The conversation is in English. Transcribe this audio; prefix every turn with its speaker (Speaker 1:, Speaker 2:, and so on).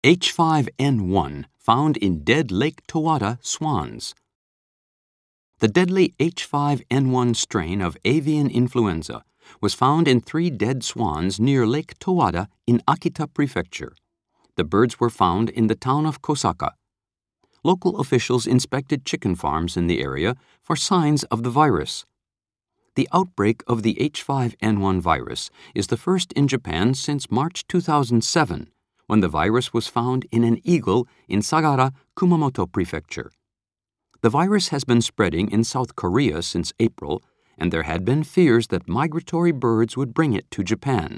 Speaker 1: H5N1 found in dead Lake Towada swans. The deadly H5N1 strain of avian influenza was found in 3 dead swans near Lake Towada in Akita Prefecture. The birds were found in the town of Kosaka. Local officials inspected chicken farms in the area for signs of the virus. The outbreak of the H5N1 virus is the first in Japan since March 2007, when the virus was found in an eagle in Sagara, Kumamoto Prefecture. The virus has been spreading in South Korea since April, and there had been fears that migratory birds would bring it to Japan.